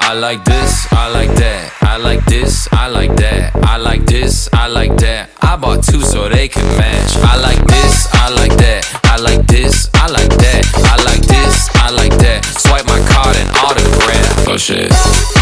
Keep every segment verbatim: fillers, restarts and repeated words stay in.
I like this, I like that. I like this, I like that. I like this, I like that. I bought two so they can match. I like this, I like that. I like this, I like that. I like this, I like that. Swipe my card and autograph. Oh shit.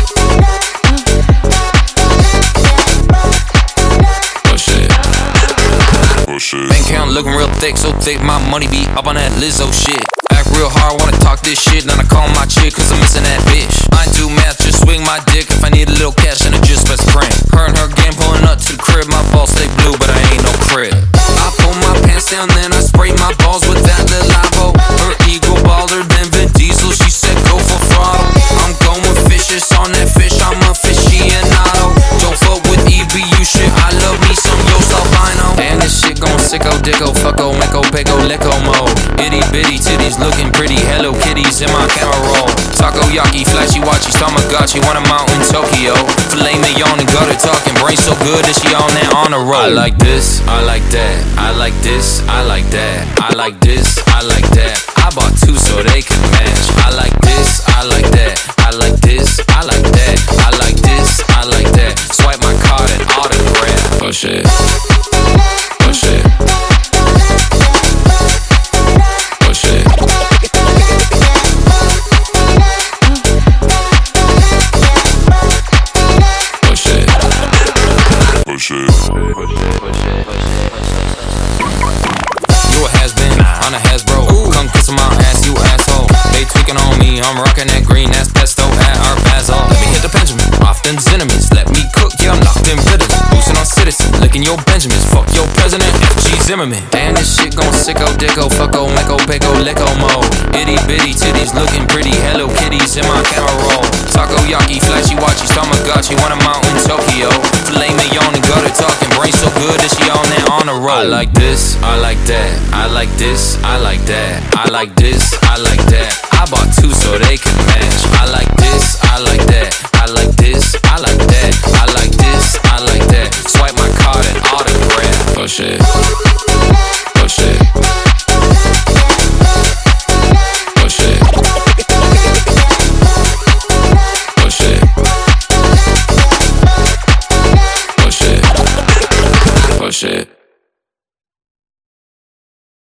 Oh shit. Oh shit. Bank account looking real thick, so thick my money be up on that Lizzo shit. Act real hard, wanna talk this shit, then I call my chick cause I'm missing that bitch. I ain't do math, just swing my dick if I need a little cash and it just best crank. Her and her game pulling up to the crib, my balls stay blue but I ain't no crib. I pull my pants down then I spray my balls with that little lavo. Her ego baller than Vin Diesel, she said go for throttle. I'm going vicious on that fish, I'm a aficionado. Don't fuck with E B U shit, I love me some Yo Albino. And this shit gon' sicko, dicko, fucko, mecko, pecko, licko mode. Itty bitty titties looking pretty, Hello Kitties in my camera roll. Takoyaki, flashy watchy, Tamagotchi, want a mountain Tokyo. Filet mignon and gutter talking, brain so good that she on that on the roll. I like this, I like that, I like this, I like that. I like this, I like that. I bought two so they can match. I like this, I like that. I like this, I like that. I like this, I like that. Swipe my card and autograph. Oh shit. Oh shit. Oh shit. Oh shit. Oh shit. You a has-been, I'm a has-bro. Come kiss my ass, you asshole. They tweaking on me, I'm rocking that green, that's pesto at our basil. Let me hit the Benjamin, off them enemies. Let me cook, yeah, I'm locked in Ritalin. Boosting on citizen, licking your Benjamins. Fuck your president, F G Zimmerman. Damn, this shit gon' sicko, dicko, fucko, mecko, pecko, licko mode. Itty bitty titties looking pretty, Hello Kitties in my camera roll. Takoyaki, flashy watchy, Tamagotchi, want a mountain Tokyo. Filet mignon and gutter talking, brain so good that she on that on the roll. I like this, I like that. I like this, I like that. I like this, I like that. I bought two so they can match. I like this, I like that.